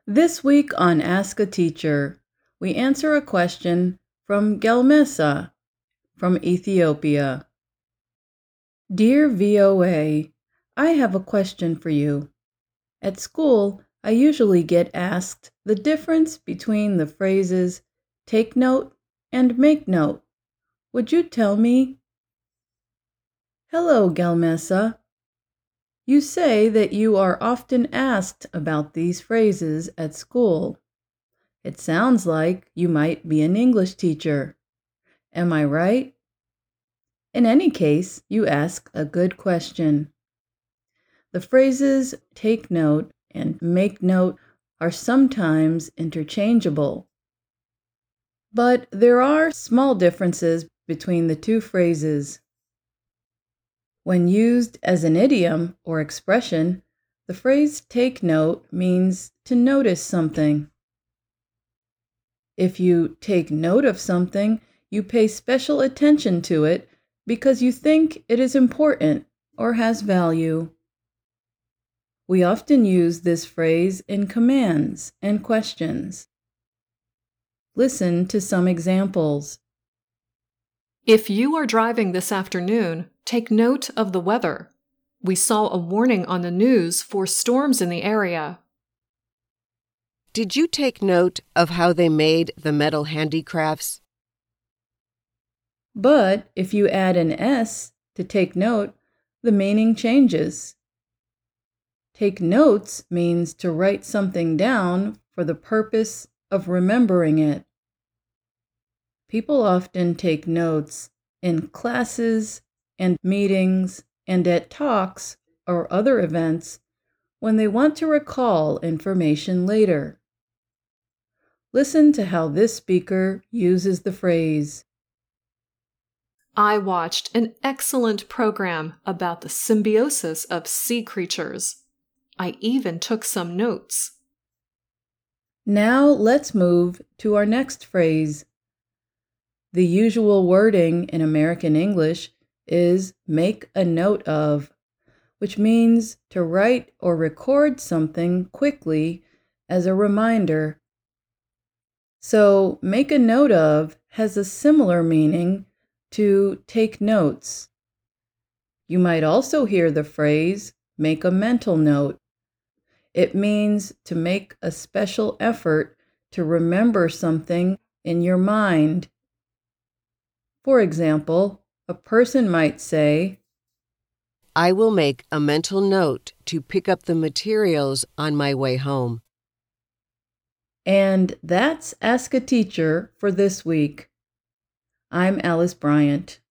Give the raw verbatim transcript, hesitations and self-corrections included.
This week on Ask a Teacher, we answer a question from Gelmesa from Ethiopia. Dear V O A, I have a question for you. At school, I usually get asked the difference between the phrases take note and make note. Would you tell me? Hello, Gelmesa. You say that you are often asked about these phrases at school. It sounds like you might be an English teacher. Am I right? In any case, you ask a good question. The phrases take note and make note are sometimes interchangeable. But there are small differences between the two phrases. When used as an idiom or expression, the phrase take note means to notice something. If you take note of something, you pay special attention to it because you think it is important or has value. We often use this phrase in commands and questions. Listen to some examples. If you are driving this afternoon, take note of the weather. We saw a warning on the news for storms in the area. Did you take note of how they made the metal handicrafts? But if you add an S to take note, the meaning changes. Take notes means to write something down for the purpose of remembering it. People often take notes in classes and meetings and at talks or other events when they want to recall information later. Listen to how this speaker uses the phrase. I watched an excellent program about the symbiosis of sea creatures. I even took some notes. Now let's move to our next phrase. The usual wording in American English is make a note of, which means to write or record something quickly as a reminder. So, make a note of has a similar meaning to take notes. You might also hear the phrase make a mental note. It means to make a special effort to remember something in your mind. For example, a person might say, I will make a mental note to pick up the materials on my way home. And that's Ask a Teacher for this week. I'm Alice Bryant.